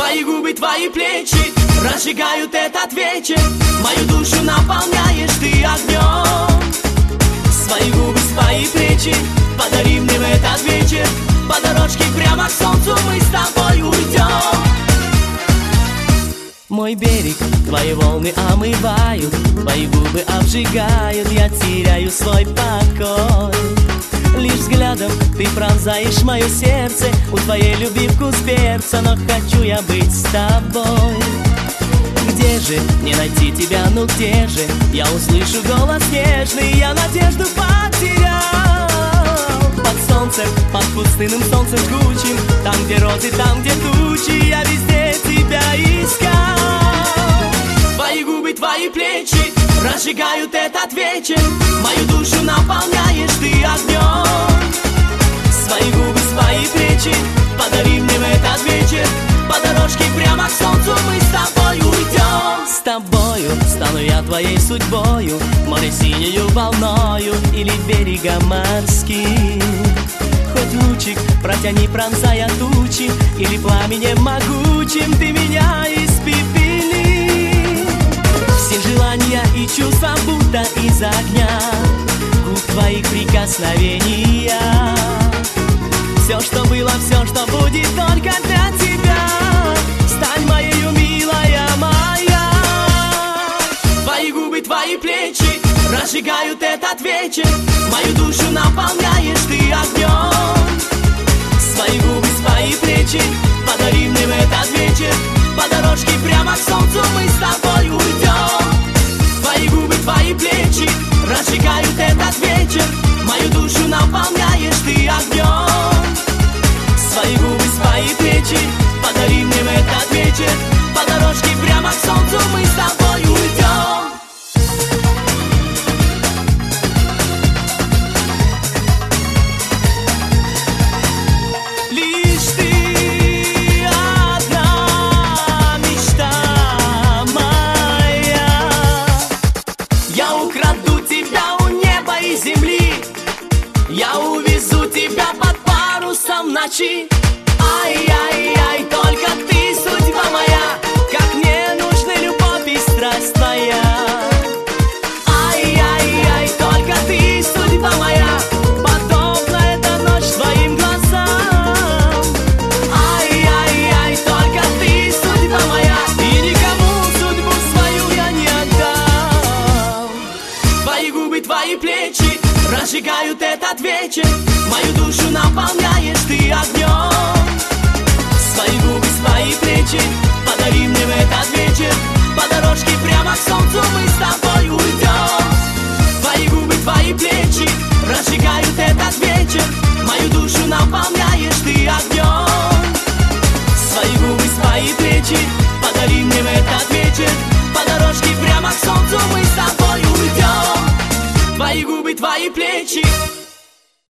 Твои губы, твои плечи разжигают этот вечер. Мою душу наполняешь ты огнем. Свои губы, свои плечи подари мне в этот вечер. По дорожке прямо к солнцу мы с тобой уйдем. Мой берег, твои волны омывают, твои губы обжигают, я теряю свой покой. Лишь взглядом ты пронзаешь мое сердце, у твоей любви вкус перца, но хочу я быть с тобой. Где же мне найти тебя, ну где же? Я услышу голос нежный, я надежду потерял. Под солнцем, под пустынным солнцем жгучим, там где розы, там где тучи, я везде тебя искал. Твои губы, твои плечи разжигают этот вечер. Мою душу наполняешь ты огнем. Свои губы, свои плечи подари мне в этот вечер. По дорожке прямо к солнцу мы с тобой уйдем. С тобою стану я твоей судьбою, море синею волною или берегом морским. Хоть лучик протяни, пронзая тучи, или пламенем могучим ты меня испепели. Все желания и чувства будто из огня, губ твоих прикосновения. Все, что было, все, что будет, только для тебя. Стань моею, милая моя. Твои губы, твои плечи разжигают этот вечер. Мою душу наполняешь ты огнем. Свои губы, свои плечи подари мне в этот вечер. По дорожке прямо к солнцу мы с тобой уйдем. Твои губы, твои плечи разжигают этот вечер. Мою душу наполняешь ты огнем. Свои губы, свои плечи подари мне в этот вечер. По дорожке прямо к солнцу мы с тобой уйдем. Лишь ты одна мечта моя. Я украду тебя у неба и земли. Я увезу тебя под парусом ночи.